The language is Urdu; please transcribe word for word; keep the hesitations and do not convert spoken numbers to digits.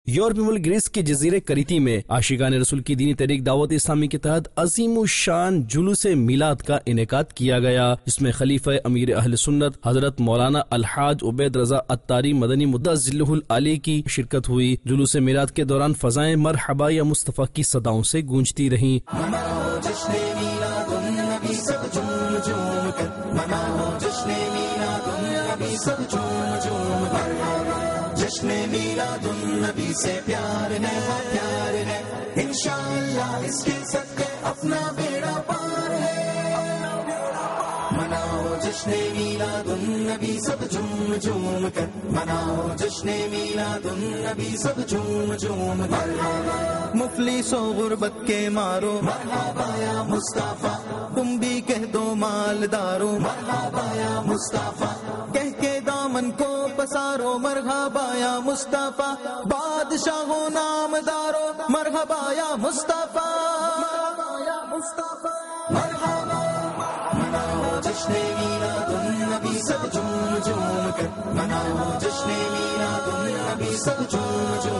یورپی ملک گریس کے جزیرے کریتی میں عاشقان رسول کی دینی تحریک دعوت اسلامی کے تحت عظیم الشان جلوس میلاد کا انعقاد کیا گیا، جس میں خلیفہ امیر اہل سنت حضرت مولانا الحاج عبید رضا عطاری مدنی مدعا ذلہ العالی کی شرکت ہوئی۔ جلوس میلاد کے دوران فضائیں مرحبا یا مصطفیٰ کی صداؤں سے گونجتی رہیں۔ جشن میلاد النبی سے پیار ہے پیار ہے، انشاءاللہ اس کے صدقے اپنا بیڑا پار ہے۔ مناؤ جشن میلاد النبی سب جھوم جھوم کر، مناؤ جشن میلاد النبی سب جھوم جھوم کر۔ مفلس و غربت کے مارو مرحبا یا مصطفیٰ، تم بھی کہہ دو مالدارو مرحبا یا مصطفیٰ، کہہ کے دامن کو پسارو مرحبا یا مصطفیٰ، بادشاہوں نامدارو مرحبا یا مصطفیٰ، مرحبا۔ مناؤ جشن میلاد النبی سب جھوم جھوم کر، مناؤ جشن میلاد النبی سب جھوم جھوم